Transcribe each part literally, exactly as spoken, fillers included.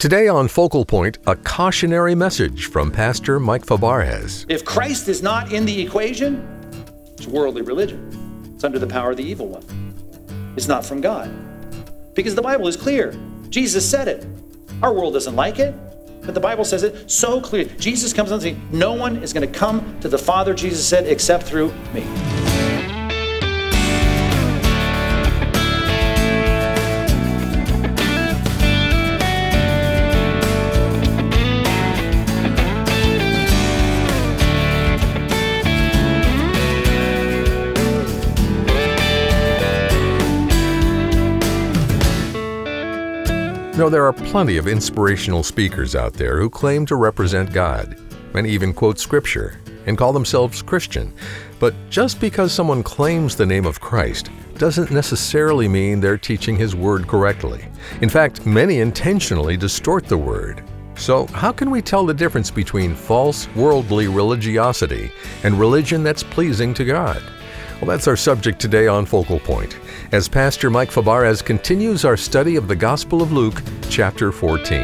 Today on Focal Point, a cautionary message from Pastor Mike Fabarez. If Christ is not in the equation, it's worldly religion. It's under the power of the evil one. It's not from God. Because the Bible is clear. Jesus said it. Our world doesn't like it, but the Bible says it so clear. Jesus comes on the scene. No one is going to come to the Father, Jesus said, except through me. You know, there are plenty of inspirational speakers out there who claim to represent God. Many even quote Scripture and call themselves Christian. But just because someone claims the name of Christ doesn't necessarily mean they're teaching His Word correctly. In fact, many intentionally distort the Word. So how can we tell the difference between false, worldly religiosity and religion that's pleasing to God? Well, that's our subject today on Focal Point, as Pastor Mike Fabarez continues our study of the Gospel of Luke, chapter fourteen.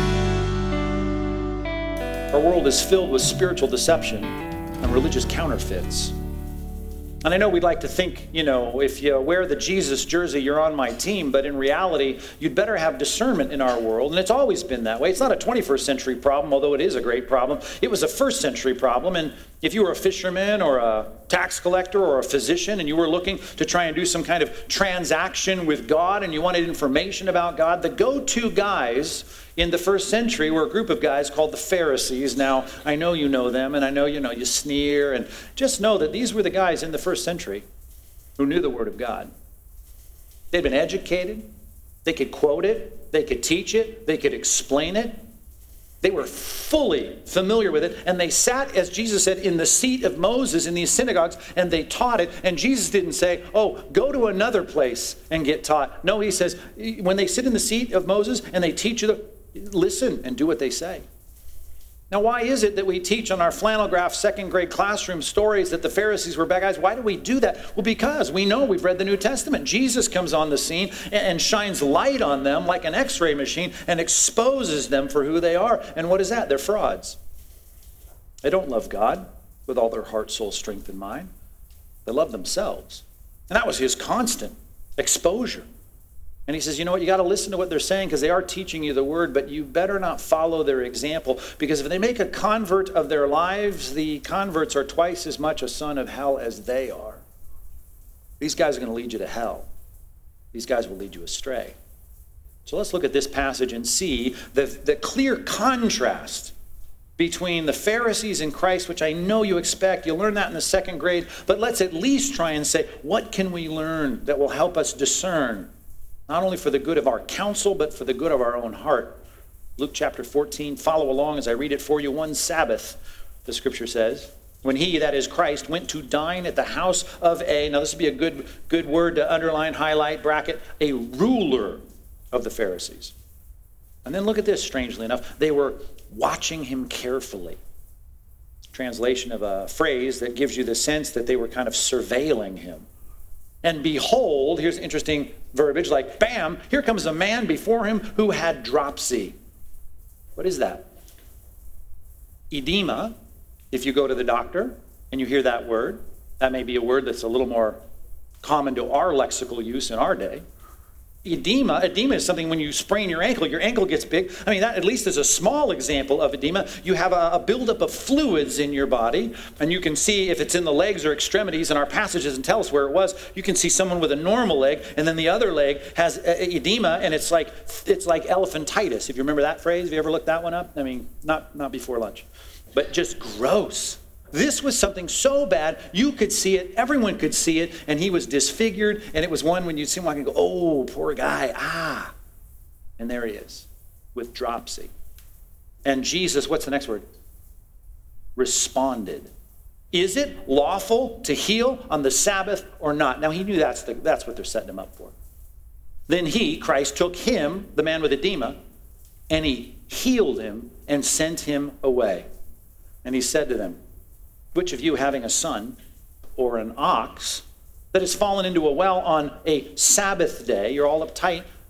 Our world is filled with spiritual deception and religious counterfeits. And I know we'd like to think, you know, if you wear the Jesus jersey, you're on my team, but in reality, you'd better have discernment in our world, and it's always been that way. It's not a twenty-first century problem, although it is a great problem. It was a first century problem, and if you were a fisherman or a tax collector or a physician and you were looking to try and do some kind of transaction with God and you wanted information about God, the go-to guys in the first century were a group of guys called the Pharisees. Now, I know you know them, and I know you know you sneer, and just know that these were the guys in the first century who knew the Word of God. They'd been educated, they could quote it, they could teach it, they could explain it. They were fully familiar with it, and they sat, as Jesus said, in the seat of Moses in these synagogues, and they taught it. And Jesus didn't say, oh, go to another place and get taught. No, he says, when they sit in the seat of Moses and they teach you, listen and do what they say. Now, why is it that we teach on our flannel graph second grade classroom stories that the Pharisees were bad guys? Why do we do that? Well, because we know we've read the New Testament. Jesus comes on the scene and shines light on them like an x-ray machine and exposes them for who they are. And what is that? They're frauds. They don't love God with all their heart, soul, strength, and mind. They love themselves. And that was his constant exposure. And he says, you know what, you got to listen to what they're saying because they are teaching you the Word, but you better not follow their example, because if they make a convert of their lives, the converts are twice as much a son of hell as they are. These guys are going to lead you to hell. These guys will lead you astray. So let's look at this passage and see the, the clear contrast between the Pharisees and Christ, which I know you expect. You'll learn that in the second grade, but let's at least try and say, what can we learn that will help us discern, not only for the good of our counsel, but for the good of our own heart? Luke chapter fourteen, follow along as I read it for you. One Sabbath, the scripture says, when he, that is Christ, went to dine at the house of a, now this would be a good, good word to underline, highlight, bracket, a ruler of the Pharisees. And then look at this, strangely enough, they were watching him carefully. Translation of a phrase that gives you the sense that they were kind of surveilling him. And behold, here's interesting verbiage, like, bam, here comes a man before him who had dropsy. What is that? Edema, if you go to the doctor and you hear that word, that may be a word that's a little more common to our lexical use in our day. Edema, edema is something when you sprain your ankle, your ankle gets big. I mean, that at least is a small example of edema. You have a, a buildup of fluids in your body, and you can see if it's in the legs or extremities, and our passage doesn't tell us where it was. You can see someone with a normal leg, and then the other leg has edema, and it's like it's like elephantitis. If you remember that phrase, have you ever looked that one up? I mean, not, not before lunch, but just gross. This was something so bad, you could see it, everyone could see it, and he was disfigured, and it was one when you'd see him walking and go, oh, poor guy, ah. And there he is, with dropsy. And Jesus, what's the next word? Responded. Is it lawful to heal on the Sabbath or not? Now, he knew that's, the, that's what they're setting him up for. Then he, Christ, took him, the man with edema, and he healed him and sent him away. And he said to them, which of you having a son or an ox that has fallen into a well on a Sabbath day, you're all uptight,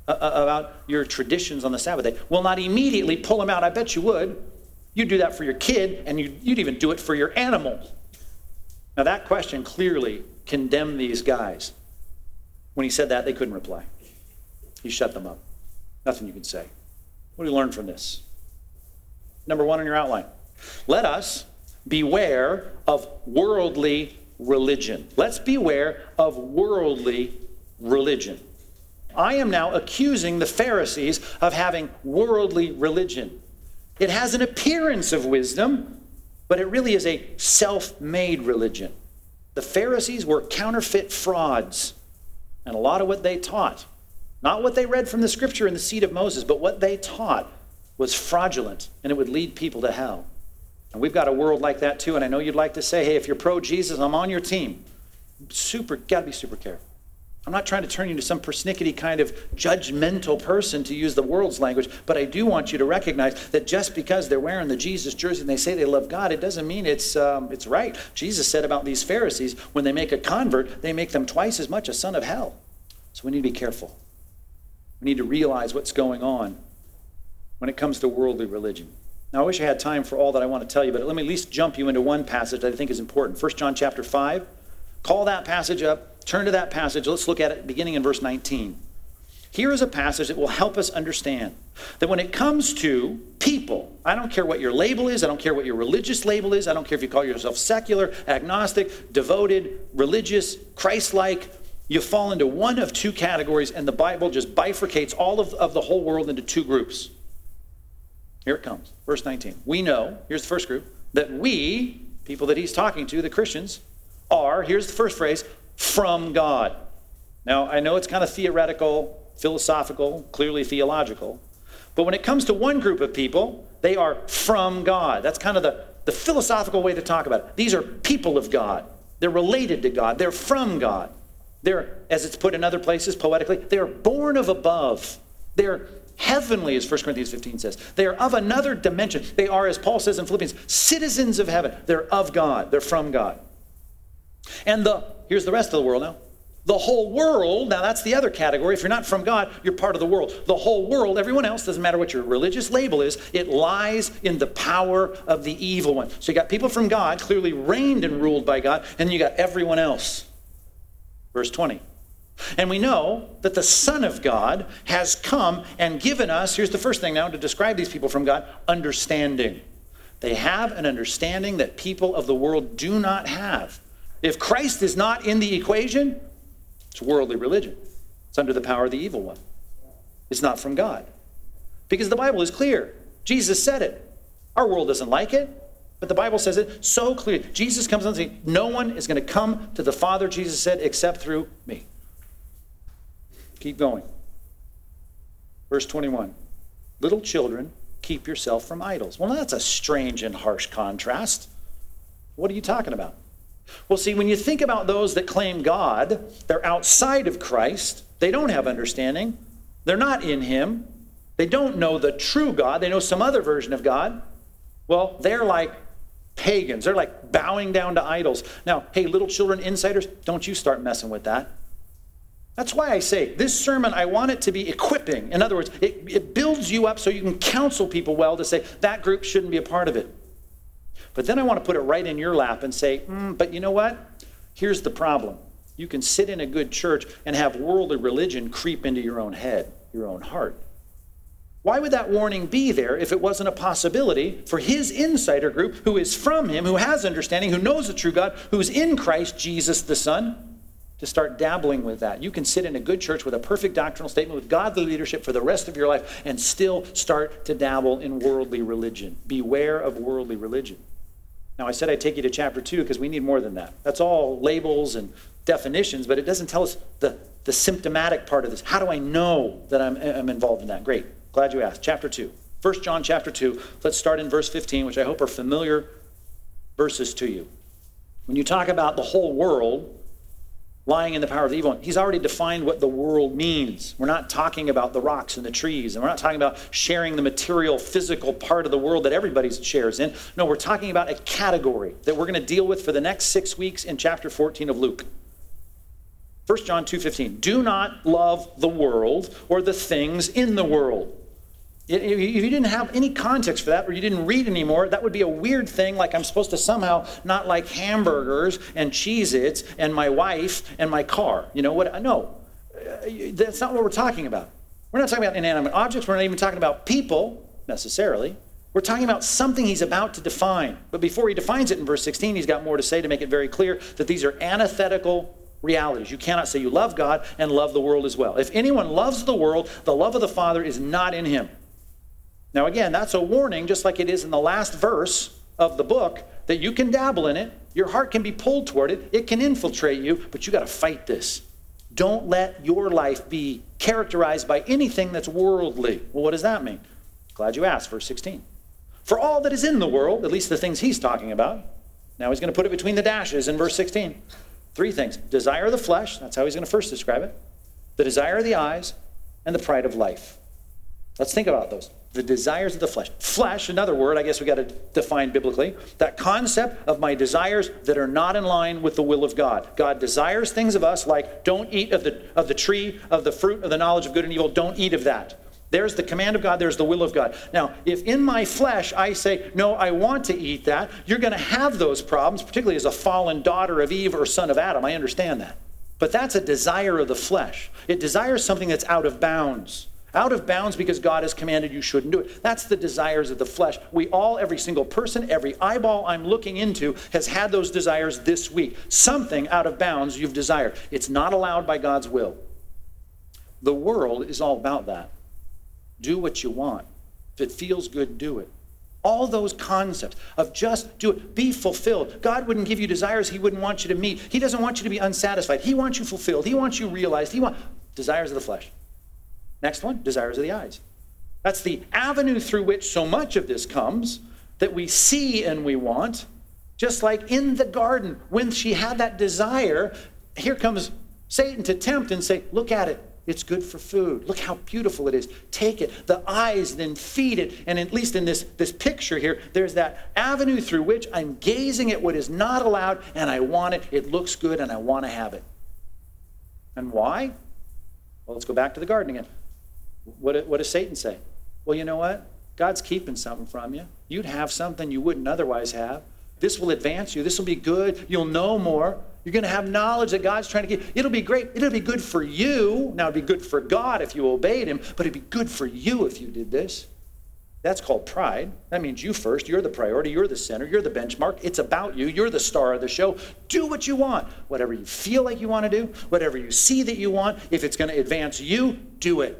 uh, about your traditions on the Sabbath day will not immediately pull them out. I bet you would. You'd do that for your kid, and you'd, you'd even do it for your animals. Now that question clearly condemned these guys. When he said that, they couldn't reply. He shut them up. Nothing you can say. What do we learn from this? Number one on your outline. Let us beware of worldly religion. Let's beware of worldly religion. I am now accusing the Pharisees of having worldly religion. It has an appearance of wisdom, but it really is a self-made religion. The Pharisees were counterfeit frauds, and a lot of what they taught, not what they read from the scripture in the seat of Moses, but what they taught was fraudulent, and it would lead people to hell. And we've got a world like that too, and I know you'd like to say, hey, if you're pro-Jesus, I'm on your team. Super, gotta be super careful. I'm not trying to turn you into some persnickety kind of judgmental person, to use the world's language, but I do want you to recognize that just because they're wearing the Jesus jersey and they say they love God, it doesn't mean it's um, it's right. Jesus said about these Pharisees, when they make a convert, they make them twice as much a son of hell. So we need to be careful. We need to realize what's going on when it comes to worldly religion. Now, I wish I had time for all that I want to tell you, but let me at least jump you into one passage that I think is important. First John chapter five. Call that passage up. Turn to that passage. Let's look at it beginning in verse nineteen. Here is a passage that will help us understand that when it comes to people, I don't care what your label is, I don't care what your religious label is, I don't care if you call yourself secular, agnostic, devoted, religious, Christ-like, you fall into one of two categories, and the Bible just bifurcates all of, of the whole world into two groups. Here it comes, verse nineteen. We know, here's the first group, that we, people that he's talking to, the Christians, are, here's the first phrase, from God. Now, I know it's kind of theoretical, philosophical, clearly theological, but when it comes to one group of people, they are from God. That's kind of the, the philosophical way to talk about it. These are people of God. They're related to God. They're from God. They're, as it's put in other places poetically, they're born of above. They're heavenly, as First Corinthians fifteen says. They are of another dimension. They are, as Paul says in Philippians, citizens of heaven. They're of God. They're from God. And the, here's the rest of the world now. The whole world, now that's the other category. If you're not from God, you're part of the world. The whole world, everyone else, doesn't matter what your religious label is, it lies in the power of the evil one. So you got people from God, clearly reigned and ruled by God, and you got everyone else. Verse twenty. And we know that the Son of God has come and given us, here's the first thing now to describe these people from God, understanding. They have an understanding that people of the world do not have. If Christ is not in the equation, it's worldly religion. It's under the power of the evil one. It's not from God. Because the Bible is clear. Jesus said it. Our world doesn't like it, but the Bible says it so clearly. Jesus comes on and says, no one is going to come to the Father, Jesus said, except through me. Keep going. Verse twenty-one. Little children, keep yourself from idols. Well, that's a strange and harsh contrast. What are you talking about? Well, see, when you think about those that claim God, they're outside of Christ. They don't have understanding. They're not in him. They don't know the true God. They know some other version of God. Well, they're like pagans. They're like bowing down to idols. Now, hey, little children, insiders, don't you start messing with that. That's why I say this sermon, I want it to be equipping. In other words, it, it builds you up so you can counsel people well to say that group shouldn't be a part of it. But then I want to put it right in your lap and say, mm, but you know what? Here's the problem. You can sit in a good church and have worldly religion creep into your own head, your own heart. Why would that warning be there if it wasn't a possibility for his insider group, who is from him, who has understanding, who knows the true God, who's in Christ Jesus the Son, to start dabbling with that? You can sit in a good church with a perfect doctrinal statement, with godly leadership for the rest of your life, and still start to dabble in worldly religion. Beware of worldly religion. Now, I said I'd take you to chapter two because we need more than that. That's all labels and definitions, but it doesn't tell us the, the symptomatic part of this. How do I know that I'm, I'm involved in that? Great. Glad you asked. Chapter two. First John chapter two. Let's start in verse fifteen, which I hope are familiar verses to you. When you talk about the whole world lying in the power of the evil one, he's already defined what the world means. We're not talking about the rocks and the trees, and we're not talking about sharing the material, physical part of the world that everybody shares in. No, we're talking about a category that we're going to deal with for the next six weeks in chapter fourteen of Luke. First John two fifteen, do not love the world or the things in the world. If you didn't have any context for that, or you didn't read anymore, that would be a weird thing, like I'm supposed to somehow not like hamburgers and Cheez-Its and my wife and my car. You know what? No, that's not what we're talking about. We're not talking about inanimate objects. We're not even talking about people, necessarily. We're talking about something he's about to define. But before he defines it in verse sixteen, he's got more to say to make it very clear that these are antithetical realities. You cannot say you love God and love the world as well. If anyone loves the world, the love of the Father is not in him. Now again, that's a warning, just like it is in the last verse of the book, that you can dabble in it, your heart can be pulled toward it, it can infiltrate you, but you got to fight this. Don't let your life be characterized by anything that's worldly. Well, what does that mean? Glad you asked, verse sixteen. For all that is in the world, at least the things he's talking about, now he's going to put it between the dashes in verse sixteen. Three things. Desire of the flesh, that's how he's going to first describe it. The desire of the eyes, and the pride of life. Let's think about those. The desires of the flesh. Flesh, another word I guess we got to define biblically. That concept of my desires that are not in line with the will of God. God desires things of us like don't eat of the, of the tree, of the fruit of the knowledge of good and evil. Don't eat of that. There's the command of God. There's the will of God. Now, if in my flesh I say, no, I want to eat that, you're going to have those problems, particularly as a fallen daughter of Eve or son of Adam. I understand that. But that's a desire of the flesh. It desires something that's out of bounds. Out of bounds because God has commanded you shouldn't do it. That's the desires of the flesh. We all, every single person, every eyeball I'm looking into has had those desires this week. Something out of bounds you've desired. It's not allowed by God's will. The world is all about that. Do what you want. If it feels good, do it. All those concepts of just do it. Be fulfilled. God wouldn't give you desires he wouldn't want you to meet. He doesn't want you to be unsatisfied. He wants you fulfilled. He wants you realized. He wants desires of the flesh. Next one, desires of the eyes. That's the avenue through which so much of this comes that we see and we want. Just like in the garden, when she had that desire, here comes Satan to tempt and say, look at it. It's good for food. Look how beautiful it is. Take it. The eyes then feed it. And at least in this, this picture here, there's that avenue through which I'm gazing at what is not allowed and I want it. It looks good and I want to have it. And why? Well, let's go back to the garden again. What, what does Satan say? Well, you know what? God's keeping something from you. You'd have something you wouldn't otherwise have. This will advance you. This will be good. You'll know more. You're going to have knowledge that God's trying to give. It'll be great. It'll be good for you. Now, it'd be good for God if you obeyed him, but it'd be good for you if you did this. That's called pride. That means you first. You're the priority. You're the center. You're the benchmark. It's about you. You're the star of the show. Do what you want. Whatever you feel like you want to do, whatever you see that you want, if it's going to advance you, do it.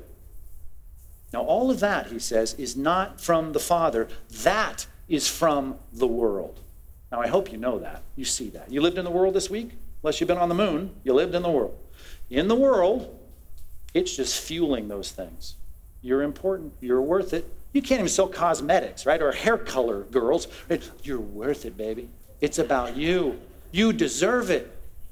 Now, all of that, he says, is not from the Father. That is from the world. Now, I hope you know that. You see that. You lived in the world this week? Unless you've been on the moon, you lived in the world. In the world, it's just fueling those things. You're important. You're worth it. You can't even sell cosmetics, right? Or hair color, girls. You're worth it, baby. It's about you. You deserve it.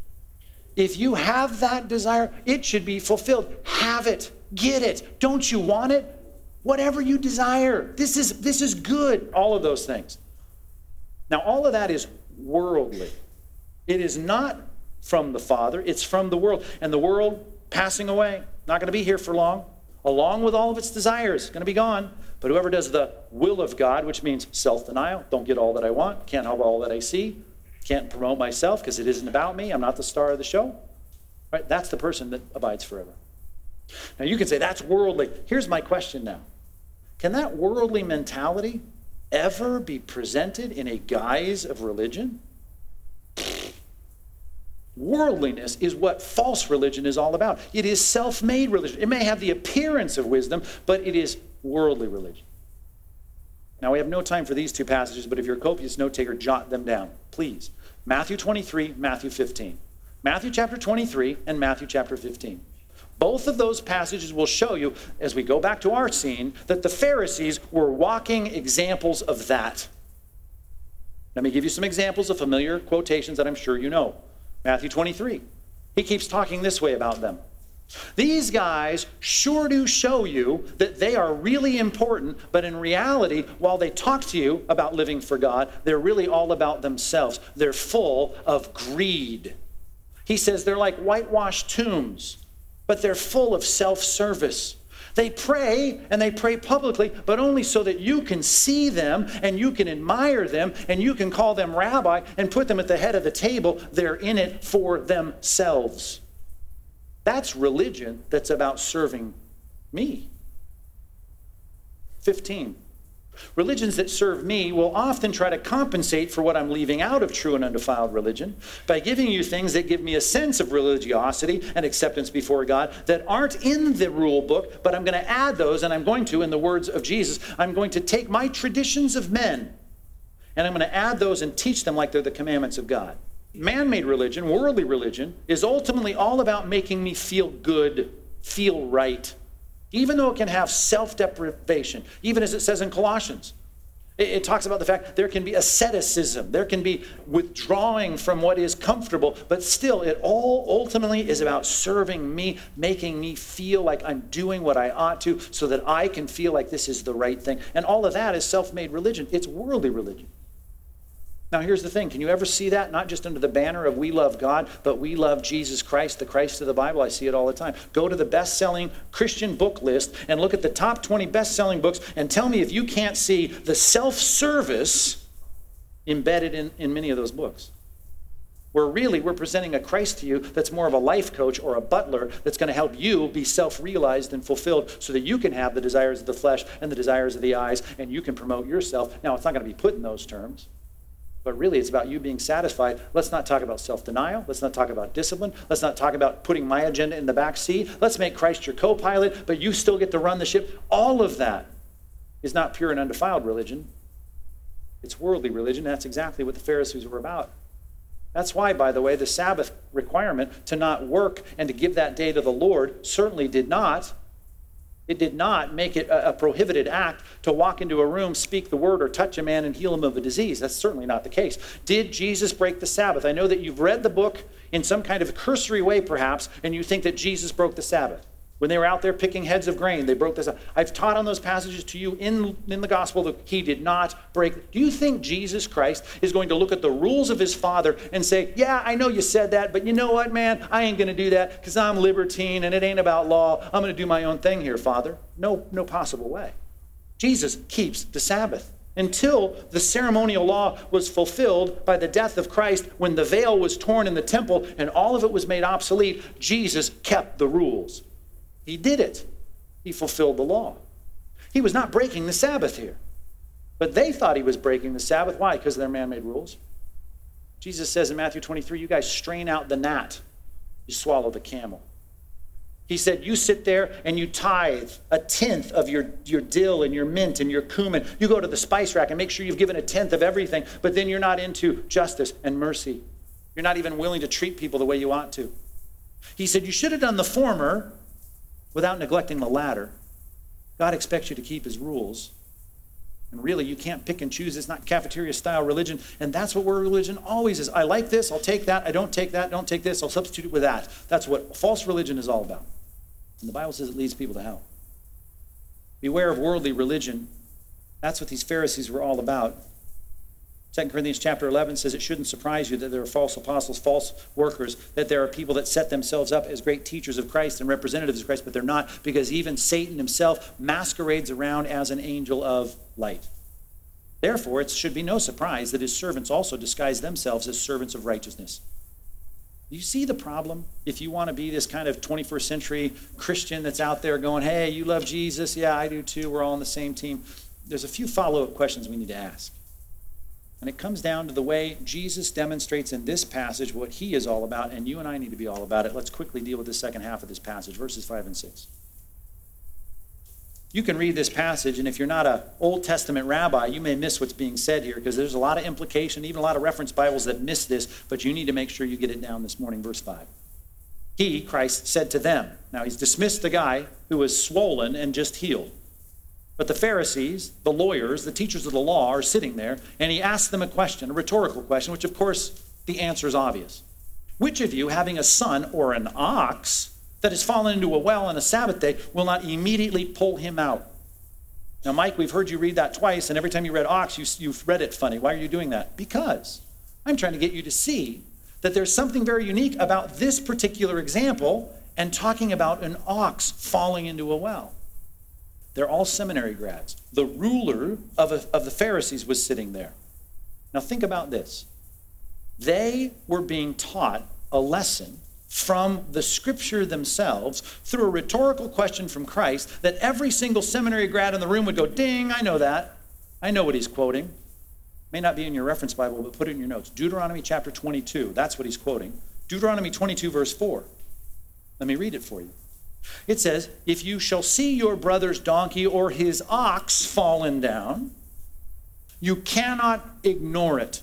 If you have that desire, it should be fulfilled. Have it. Get it. Don't you want it? Whatever you desire. This is, this is good. All of those things. Now, all of that is worldly. It is not from the Father. It's from the world. And the world passing away. Not going to be here for long. Along with all of its desires. Going to be gone. But whoever does the will of God, which means self-denial. Don't get all that I want. Can't have all that I see. Can't promote myself because it isn't about me. I'm not the star of the show. Right? That's the person that abides forever. Now you can say that's worldly. Here's my question now. Can that worldly mentality ever be presented in a guise of religion? Worldliness is what false religion is all about. It is self-made religion. It may have the appearance of wisdom, but it is worldly religion. Now we have no time for these two passages, but if you're a copious note taker, jot them down, please. Matthew twenty-three, Matthew fifteen. Matthew chapter twenty-three and Matthew chapter fifteen. Both of those passages will show you, as we go back to our scene, that the Pharisees were walking examples of that. Let me give you some examples of familiar quotations that I'm sure you know. Matthew twenty-three. He keeps talking this way about them. These guys sure do show you that they are really important, but in reality, while they talk to you about living for God, they're really all about themselves. They're full of greed. He says they're like whitewashed tombs, but they're full of self-service. They pray, and they pray publicly, but only so that you can see them, and you can admire them, and you can call them rabbi and put them at the head of the table. They're in it for themselves. That's religion that's about serving me. fifteen. Religions that serve me will often try to compensate for what I'm leaving out of true and undefiled religion by giving you things that give me a sense of religiosity and acceptance before God that aren't in the rule book, but I'm going to add those, and I'm going to, in the words of Jesus, I'm going to take my traditions of men, and I'm going to add those and teach them like they're the commandments of God. Man-made religion, worldly religion, is ultimately all about making me feel good, feel right, even though it can have self-deprivation, even as it says in Colossians. It, it talks about the fact there can be asceticism, there can be withdrawing from what is comfortable, but still it all ultimately is about serving me, making me feel like I'm doing what I ought to so that I can feel like this is the right thing. And all of that is self-made religion. It's worldly religion. Now, here's the thing. Can you ever see that? Not just under the banner of we love God, but we love Jesus Christ, the Christ of the Bible. I see it all the time. Go to the best-selling Christian book list and look at the top twenty best-selling books and tell me if you can't see the self-service embedded in, in many of those books. Where really we're presenting a Christ to you that's more of a life coach or a butler that's going to help you be self-realized and fulfilled so that you can have the desires of the flesh and the desires of the eyes and you can promote yourself. Now, it's not going to be put in those terms. But really, it's about you being satisfied. Let's not talk about self-denial. Let's not talk about discipline. Let's not talk about putting my agenda in the back seat. Let's make Christ your co-pilot, but you still get to run the ship. All of that is not pure and undefiled religion. It's worldly religion. That's exactly what the Pharisees were about. That's why, by the way, the Sabbath requirement to not work and to give that day to the Lord certainly did not It did not make it a, a prohibited act to walk into a room, speak the word, or touch a man and heal him of a disease. That's certainly not the case. Did Jesus break the Sabbath? I know that you've read the book in some kind of cursory way, perhaps, and you think that Jesus broke the Sabbath. When they were out there picking heads of grain, they broke the Sabbath. I've taught on those passages to you in, in the gospel that he did not break. Do you think Jesus Christ is going to look at the rules of his Father and say, yeah, I know you said that, but you know what, man? I ain't going to do that because I'm libertine and it ain't about law. I'm going to do my own thing here, Father. No, no possible way. Jesus keeps the Sabbath until the ceremonial law was fulfilled by the death of Christ when the veil was torn in the temple and all of it was made obsolete. Jesus kept the rules. He did it. He fulfilled the law. He was not breaking the Sabbath here. But they thought he was breaking the Sabbath. Why? Because of their man-made rules. Jesus says in Matthew twenty-three, you guys strain out the gnat, you swallow the camel. He said, you sit there and you tithe a tenth of your, your dill and your mint and your cumin. You go to the spice rack and make sure you've given a tenth of everything, but then you're not into justice and mercy. You're not even willing to treat people the way you ought to. He said, you should have done the former without neglecting the latter. God expects you to keep his rules. And really, you can't pick and choose. It's not cafeteria-style religion. And that's what word religion always is. I like this, I'll take that. I don't take that, don't take this. I'll substitute it with that. That's what false religion is all about. And the Bible says it leads people to hell. Beware of worldly religion. That's what these Pharisees were all about. Second Corinthians chapter eleven says it shouldn't surprise you that there are false apostles, false workers, that there are people that set themselves up as great teachers of Christ and representatives of Christ, but they're not, because even Satan himself masquerades around as an angel of light. Therefore, it should be no surprise that his servants also disguise themselves as servants of righteousness. You see the problem? If you want to be this kind of twenty-first century Christian that's out there going, hey, you love Jesus? Yeah, I do too. We're all on the same team. There's a few follow-up questions we need to ask. And it comes down to the way Jesus demonstrates in this passage what he is all about, and you and I need to be all about it. Let's quickly deal with the second half of this passage, verses five and six. You can read this passage, and if you're not an Old Testament rabbi, you may miss what's being said here, because there's a lot of implication, even a lot of reference Bibles that miss this, but you need to make sure you get it down this morning, verse five. He, Christ, said to them. Now, he's dismissed the guy who was swollen and just healed. But the Pharisees, the lawyers, the teachers of the law are sitting there, and he asks them a question, a rhetorical question, which of course the answer is obvious. Which of you, having a son or an ox that has fallen into a well on a Sabbath day, will not immediately pull him out? Now, Mike, we've heard you read that twice, and every time you read ox, you, you've read it funny. Why are you doing that? Because I'm trying to get you to see that there's something very unique about this particular example and talking about an ox falling into a well. They're all seminary grads. The ruler of, a, of the Pharisees was sitting there. Now think about this. They were being taught a lesson from the scripture themselves through a rhetorical question from Christ that every single seminary grad in the room would go, ding, I know that. I know what he's quoting. May not be in your reference Bible, but put it in your notes. Deuteronomy chapter twenty-two, that's what he's quoting. Deuteronomy twenty-two, verse four. Let me read it for you. It says, if you shall see your brother's donkey or his ox fallen down, you cannot ignore it.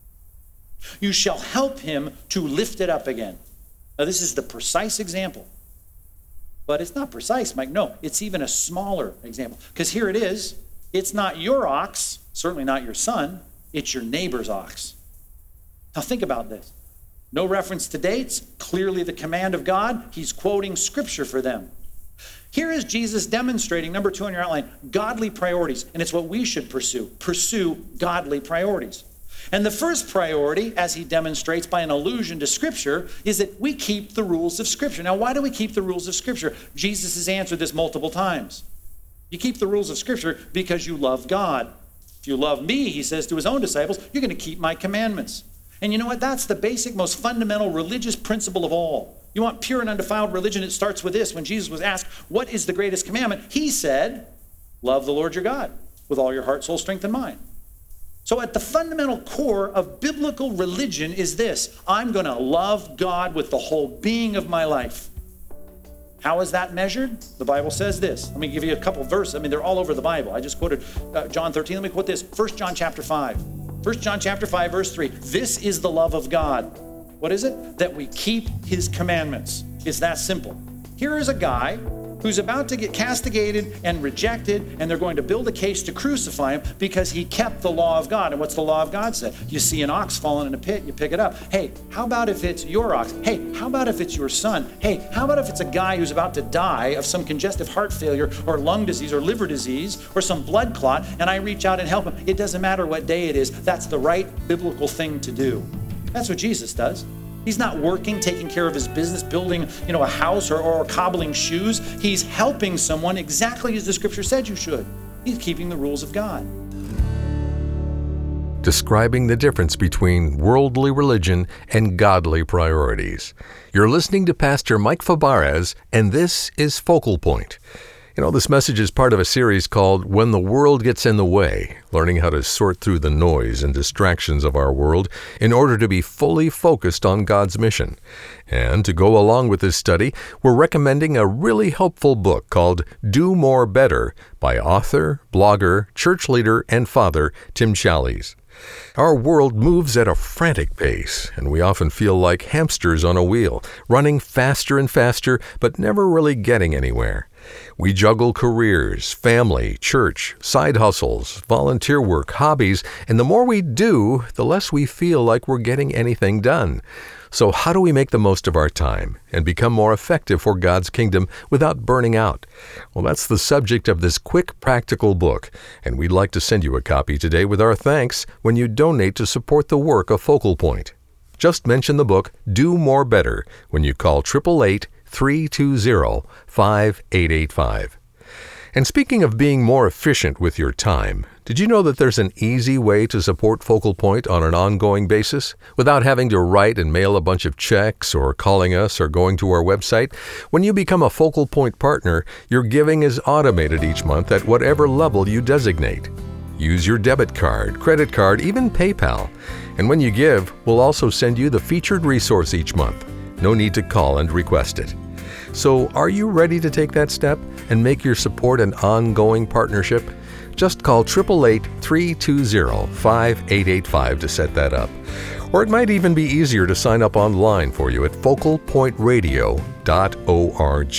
You shall help him to lift it up again. Now, this is the precise example. But it's not precise, Mike. No, it's even a smaller example. Because here it is. It's not your ox, certainly not your son. It's your neighbor's ox. Now, think about this. No reference to dates, clearly the command of God. He's quoting scripture for them. Here is Jesus demonstrating, number two on your outline, godly priorities. And it's what we should pursue. Pursue godly priorities. And the first priority, as he demonstrates by an allusion to Scripture, is that we keep the rules of Scripture. Now, why do we keep the rules of Scripture? Jesus has answered this multiple times. You keep the rules of Scripture because you love God. If you love me, he says to his own disciples, you're going to keep my commandments. And you know what? That's the basic, most fundamental religious principle of all. You want pure and undefiled religion? It starts with this. When Jesus was asked, what is the greatest commandment? He said, love the Lord your God with all your heart, soul, strength, and mind. So at the fundamental core of biblical religion is this: I'm going to love God with the whole being of my life. How is that measured? The Bible says this. Let me give you a couple verses. I mean, they're all over the Bible. I just quoted uh, John thirteen. Let me quote this. First John chapter five. First John chapter five, verse three. This is the love of God. What is it? That we keep his commandments. It's that simple. Here is a guy who's about to get castigated and rejected, and they're going to build a case to crucify him because he kept the law of God. And what's the law of God say? You see an ox falling in a pit, you pick it up. Hey, how about if it's your ox? Hey, how about if it's your son? Hey, how about if it's a guy who's about to die of some congestive heart failure or lung disease or liver disease or some blood clot, and I reach out and help him? It doesn't matter what day it is. That's the right biblical thing to do. That's what Jesus does. He's not working, taking care of his business, building, you know, a house or, or cobbling shoes. He's helping someone exactly as the scripture said you should. He's keeping the rules of God. Describing the difference between worldly religion and godly priorities. You're listening to Pastor Mike Fabarez, and this is Focal Point. You know, this message is part of a series called When the World Gets in the Way, learning how to sort through the noise and distractions of our world in order to be fully focused on God's mission. And to go along with this study, we're recommending a really helpful book called Do More Better by author, blogger, church leader, and father Tim Challies. Our world moves at a frantic pace, and we often feel like hamsters on a wheel, running faster and faster, but never really getting anywhere. We juggle careers, family, church, side hustles, volunteer work, hobbies, and the more we do, the less we feel like we're getting anything done. So how do we make the most of our time and become more effective for God's kingdom without burning out? Well, that's the subject of this quick, practical book, and we'd like to send you a copy today with our thanks when you donate to support the work of Focal Point. Just mention the book Do More Better when you call eight eight eight, three two zero, five eight eight five. And speaking of being more efficient with your time, did you know that there's an easy way to support Focal Point on an ongoing basis without having to write and mail a bunch of checks or calling us or going to our website? When you become a Focal Point partner, your giving is automated each month at whatever level you designate. Use your debit card, credit card, even PayPal. And when you give, we'll also send you the featured resource each month. No need to call and request it. So are you ready to take that step and make your support an ongoing partnership? Just call eight eight eight, three two zero, five eight eight five to set that up. Or it might even be easier to sign up online for you at focal point radio dot org.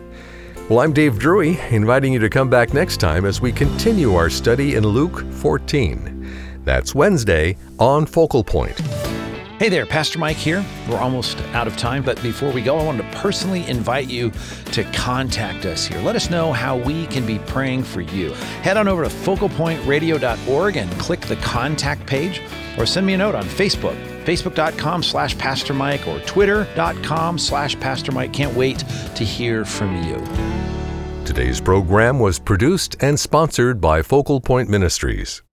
Well, I'm Dave Drury, inviting you to come back next time as we continue our study in Luke fourteen. That's Wednesday on Focal Point. Hey there, Pastor Mike here. We're almost out of time, but before we go, I wanted to personally invite you to contact us here. Let us know how we can be praying for you. Head on over to focal point radio dot org and click the contact page, or send me a note on Facebook, facebook.com slash Pastor Mike or twitter.com slash Pastor Mike. Can't wait to hear from you. Today's program was produced and sponsored by Focal Point Ministries.